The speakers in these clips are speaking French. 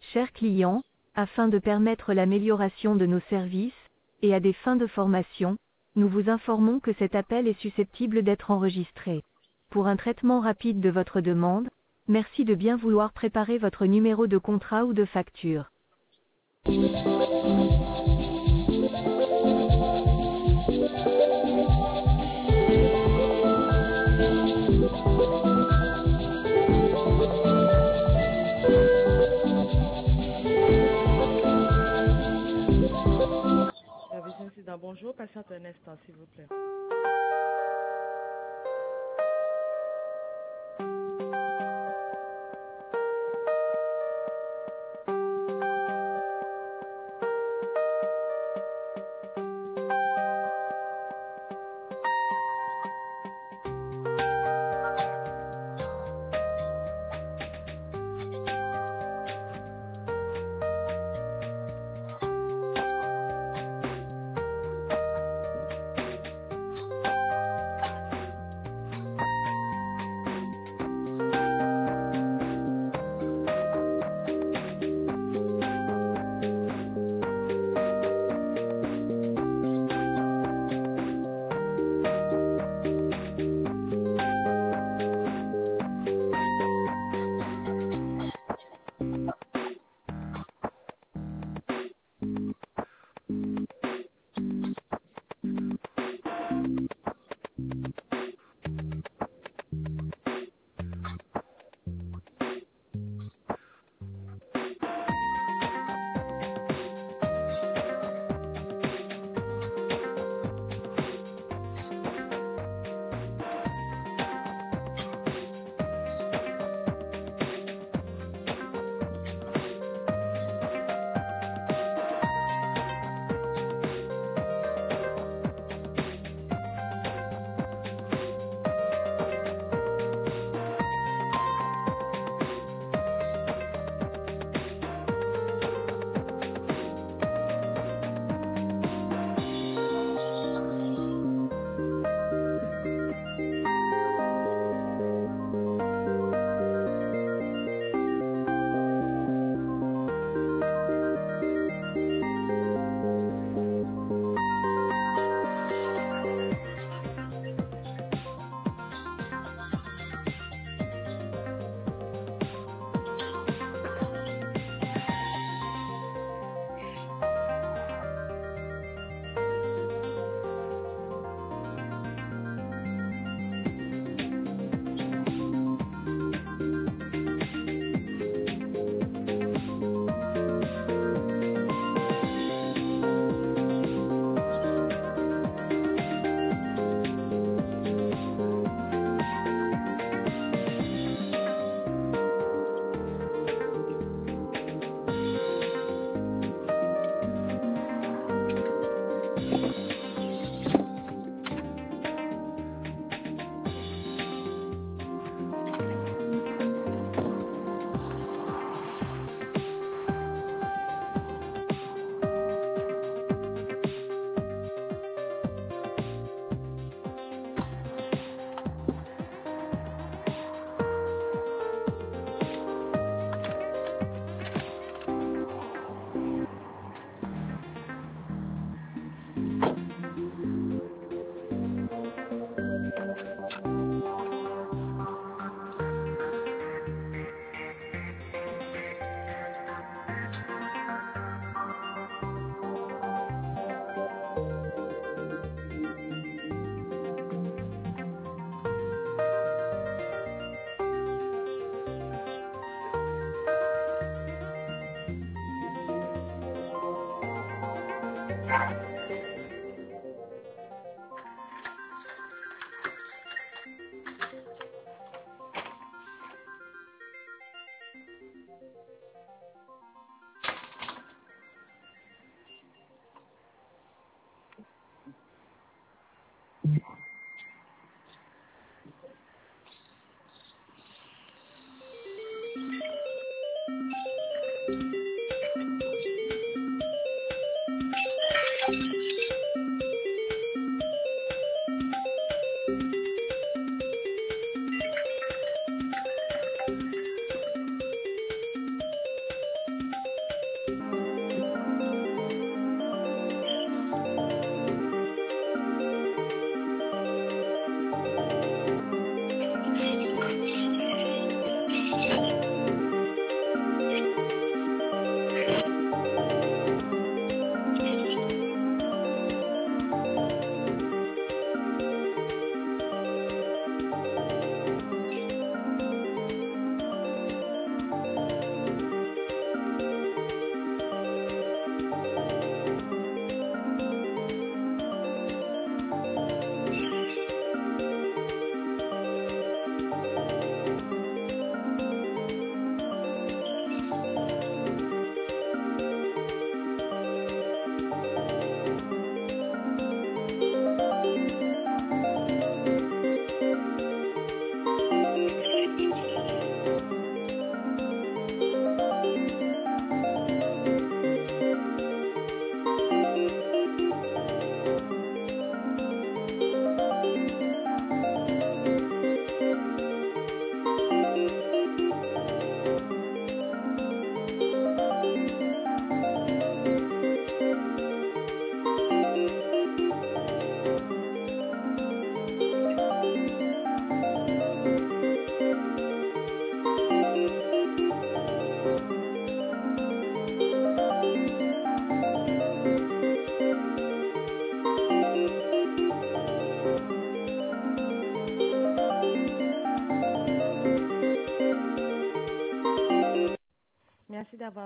Chers clients, afin de permettre l'amélioration de nos services, et à des fins de formation, nous vous informons que cet appel est susceptible d'être enregistré. Pour un traitement rapide de votre demande, merci de bien vouloir préparer votre numéro de contrat ou de facture. Service incident, bonjour, patiente un instant, s'il vous plaît.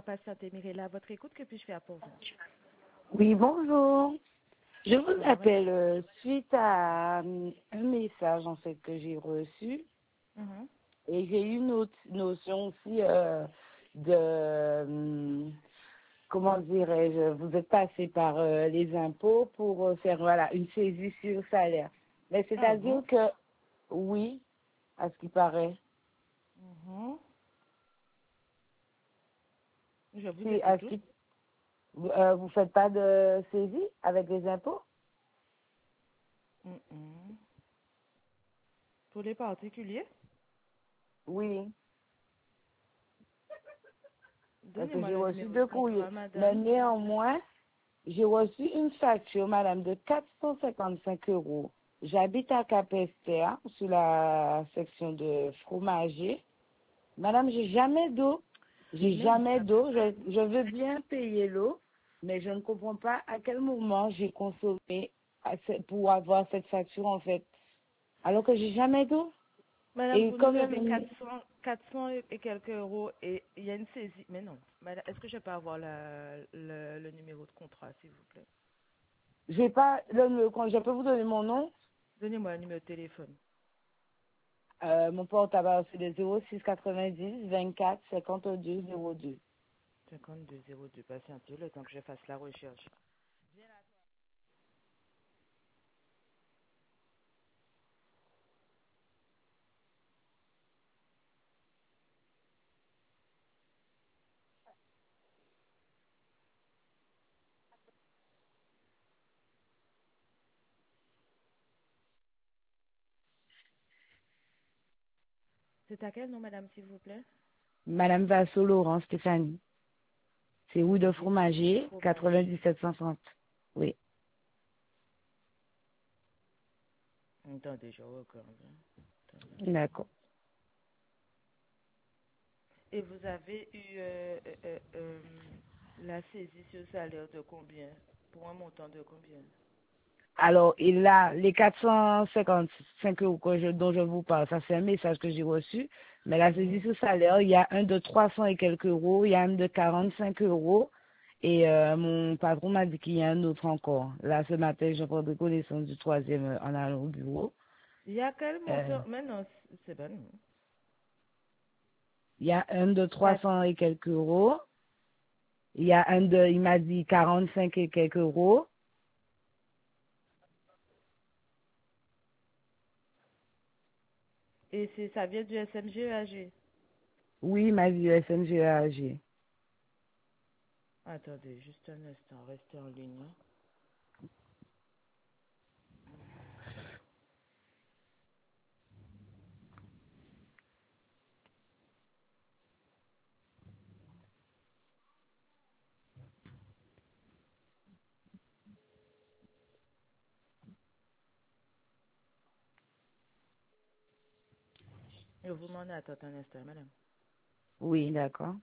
d'avoir patienté. Mirella, à votre écoute, que puis-je faire pour vous? Oui, bonjour. Je vous Bonjour, appelle suite à un message en fait que j'ai reçu madame. et j'ai eu une autre notion aussi de comment dirais-je, vous êtes passé par les impôts pour faire voilà une saisie sur salaire. Mais Ah c'est-à-dire bon? que oui, à ce qui paraît, Mhm. Je vous si à écoute. ce qui vous faites pas de saisie avec les impôts? Mhm. Pour les particuliers, Oui. Parce que donnez-moi j'ai le reçu numéro de 2 courriers. contrat, Mais madame. néanmoins, j'ai reçu une facture, madame, de 455 euros. J'habite à Capesterre, sur la section de fromager. Madame, j'ai jamais d'eau. J'ai Mais jamais d'eau. Je veux bien payer l'eau, mais je ne comprends pas à quel moment j'ai consommé pour avoir cette facture, en fait. Alors que j'ai jamais d'eau. madame, Et vous nous quand devez même, 400 et quelques euros et il y a une saisie. Mais non. Madame, est-ce que je peux avoir le numéro de contrat, s'il vous plaît? j'ai pas je peux vous donner mon nom. Donnez-moi le numéro de téléphone. Mon portable, c'est le 06 90 24 52 02. 5202. Patientez le temps que je fasse la recherche. C'est à quel nom, madame, s'il vous plaît? Madame Vasso Laurent Stéphanie. C'est rue de Rue de Fromager, Fromager. 9730. Oui, Attendez, je regarde. Attendez. d'accord. Et vous avez eu la saisie sur salaire de combien? Pour un montant de combien? Alors, il a les 455 euros dont je vous parle, ça c'est un message que j'ai reçu. Mais la saisie Mhm. sur salaire, il y a un de 300 et quelques euros, il y a un de 45 euros. Et mon patron m'a dit qu'il y a un autre encore. Là, ce matin, je prends connaissance du troisième en allant au bureau. Il y a quel Euh, montant? Mais non, c'est pas nous. il y a un de Quatre. 300 et quelques euros. Il y a il m'a dit 45 et quelques euros. Et ça vient du SMGAG. Oui, il m'a dit SMGAG. Attendez, juste un instant, restez en ligne. Hein. Je vous demande d'attendre un instant, madame. Oui, d'accord.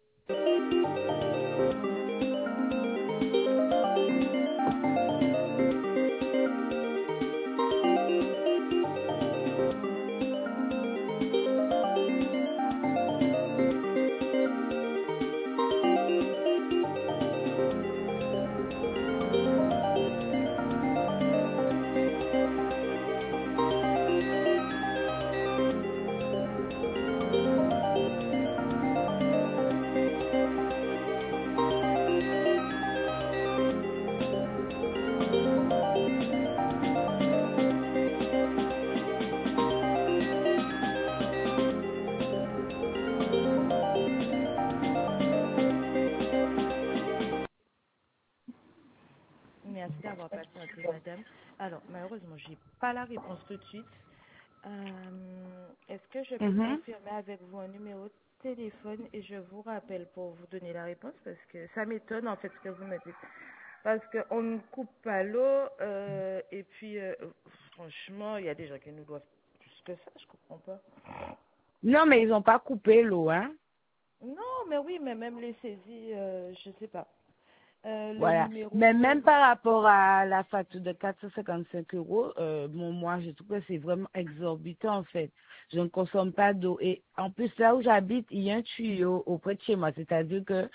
Merci d'avoir patienté, madame. Alors, malheureusement, j'ai pas la réponse tout de suite. Est-ce que je peux Mhm. confirmer avec vous un numéro de téléphone et je vous rappelle pour vous donner la réponse parce que ça m'étonne en fait ce que vous me dites. Parce qu'on ne coupe pas l'eau et puis franchement, il y a des gens qui nous doivent plus que ça, je comprends pas. Non, mais ils n'ont pas coupé l'eau, hein. Non, mais oui, mais même les saisies, je sais pas. Le Voilà. Mais numéro, même par rapport à la facture de 455 euros, bon, moi, je trouve que c'est vraiment exorbitant, en fait. Je ne consomme pas d'eau. Et en plus, là où j'habite, il y a un tuyau auprès de chez moi. C'est-à-dire que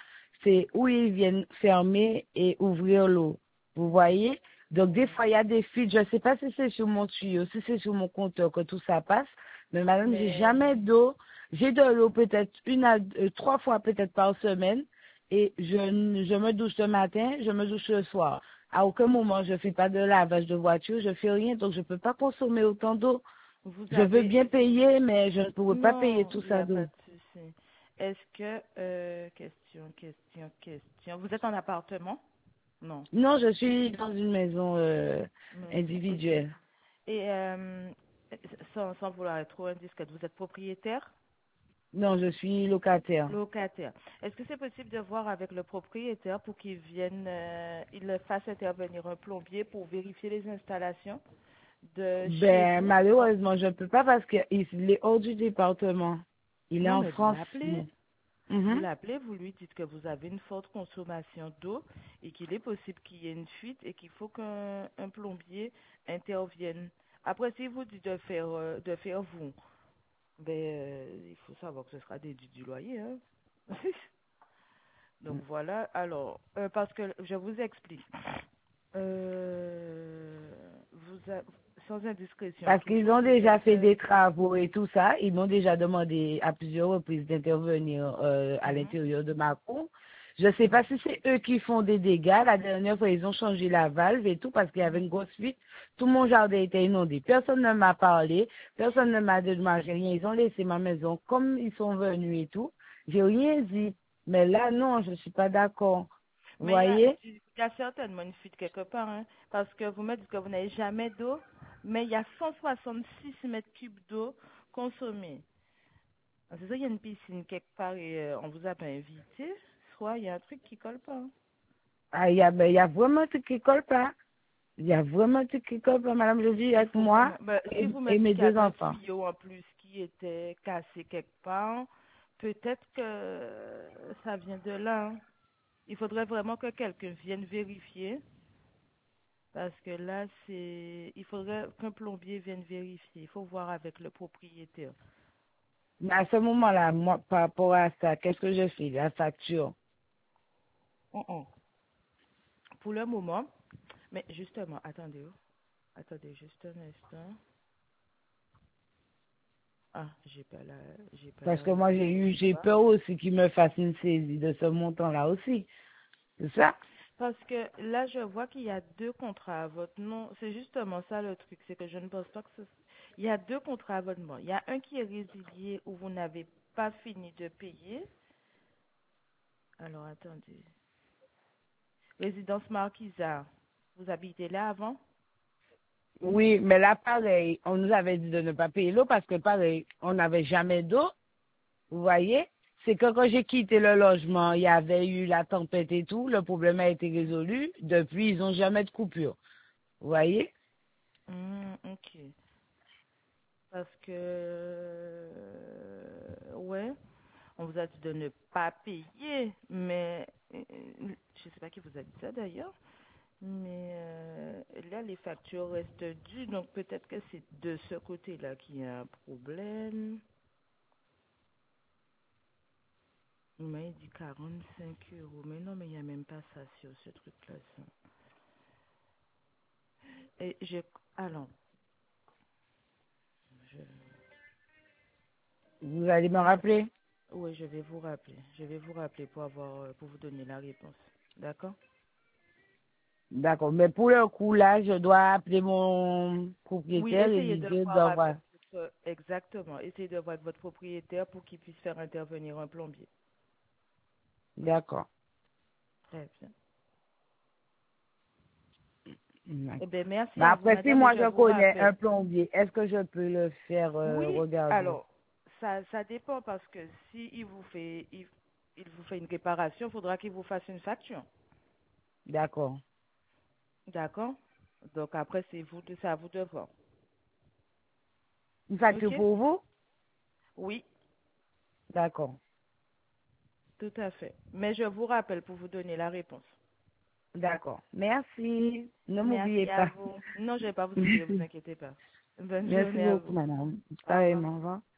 c'est où ils viennent fermer et ouvrir l'eau. Vous voyez? Donc, des fois, il y a des fuites. Je ne sais pas si c'est sur mon tuyau, si c'est sur mon compteur que tout ça passe. Mais madame, j'ai jamais d'eau. J'ai de l'eau peut-être 3 fois peut-être par semaine. Et je me douche le matin, je me douche le soir. À aucun moment, je fais pas de lavage de voiture, je fais rien. Donc, je peux pas consommer autant d'eau. Vous Je veux avez... bien payer, mais je ne pourrais pas payer Non, tout il n'y ça a d'eau. pas de souci. Est-ce que... question. Vous êtes en appartement? Non. Non, je suis dans une maison Maison, ok. individuelle. Et sans vouloir être trop indiscrète, vous êtes propriétaire? Non, je suis locataire. Locataire. Est-ce que c'est possible de voir avec le propriétaire pour qu'il vienne, il le fasse intervenir un plombier pour vérifier les installations de chez Ben, vous? malheureusement, je ne peux pas parce qu'il est hors du département. Il est Non, en mais vous France. l'appelez. Vous Mhm. l'appelez, vous lui dites que vous avez une forte consommation d'eau et qu'il est possible qu'il y ait une fuite et qu'il faut qu'un plombier intervienne. Après, si vous dit de faire vous, ben, il faut savoir que ce sera déduit du loyer, hein. Donc voilà, alors, parce que je vous explique. Vous sans indiscrétion, Parce qu'ils toujours, ont vous déjà fait êtes... des travaux et tout ça. Ils m'ont déjà demandé à plusieurs reprises d'intervenir à mhm, l'intérieur de ma cour. Je ne sais pas mhm. si c'est eux qui font des dégâts. La dernière fois, ils ont changé la valve et tout parce qu'il y avait une grosse fuite. Tout mon jardin était inondé. Personne ne m'a parlé. Personne ne m'a demandé rien. Ils ont laissé ma maison comme ils sont venus et tout. J'ai rien dit. Mais là, non, je ne suis pas d'accord. Vous Mais voyez? il y a certainement une fuite quelque part, hein, parce que vous me dites que vous n'avez jamais d'eau, mais il y a 166 mètres cubes d'eau consommée. C'est ça, il y a une piscine quelque part et on vous a pas invité, soit il y a un truc qui colle pas, hein. Ah, ben, il y a vraiment tout qui colle pas. Il y a vraiment tout qui colle pas, madame. Je vis Il avec faut moi vraiment... Ben, si vous me et dites mes qu'il y a deux un enfants. tuyau en plus qui était cassé quelque part, peut-être que ça vient de là, hein. Il faudrait vraiment que quelqu'un vienne vérifier. Parce que là, il faudrait qu'un plombier vienne vérifier. Il faut voir avec le propriétaire. Mais à ce moment-là, moi, par rapport à ça, qu'est-ce que je fais? La facture. Oh, oh. Pour le moment, mais justement, attendez, oh. Attendez juste un instant. Ah, j'ai pas Parce la que moi, réponse pour j'ai ça. peur aussi qu'ils me fassent une saisie de ce montant-là aussi. C'est ça? Parce que là, je vois qu'il y a deux contrats à votre nom. C'est justement ça le truc, c'est que je ne pense pas que il y a deux contrats à votre nom. Il y a un qui est résilié où vous n'avez pas fini de payer. Alors, attendez. Résidence Marquisa, vous habitez là avant? Oui, mais là, pareil, on nous avait dit de ne pas payer l'eau parce que, pareil, on n'avait jamais d'eau. Vous voyez? C'est que quand j'ai quitté le logement, il y avait eu la tempête et tout. Le problème a été résolu. Depuis, ils n'ont jamais de coupure. Vous voyez? Ok. Parce que, ouais, on vous a dit de ne pas payer, mais je sais pas qui vous a dit ça d'ailleurs, mais là, les factures restent dues, donc peut-être que c'est de ce côté-là qu'il y a un problème. Vous m'avez dit 45 €, mais non, mais il n'y a même pas ça sur ce truc-là. Ça. Et alors, je, Vous allez me rappeler? oui, je vais vous rappeler. Je vais vous rappeler pour vous donner la réponse. D'accord? D'accord. Mais pour le coup, là, je dois appeler mon Oui, propriétaire et essayez lui de dire voir avec d'envoyer. exactement. Essayez de voir avec votre propriétaire pour qu'il puisse faire intervenir un plombier. D'accord. Très bien. Eh D'accord. bien, merci Mais à vous, après, si madame, et moi je je vous connais rappelle. un plombier, est-ce que je peux le faire Oui, regarder? alors, ça dépend parce que si il vous fait une réparation, il faudra qu'il vous fasse une facture. D'accord. D'accord? Donc après, c'est à vous de voir. Une facture OK? pour vous? Oui, D'accord. tout à fait. Mais je vous rappelle pour vous donner la réponse. D'accord. Merci. Ne m'oubliez Merci à pas. vous. Non, je ne vais pas vous oublier, vous inquiétez pas. Bonne Merci journée à beaucoup, vous. madame. Au revoir. Pareillement, au revoir.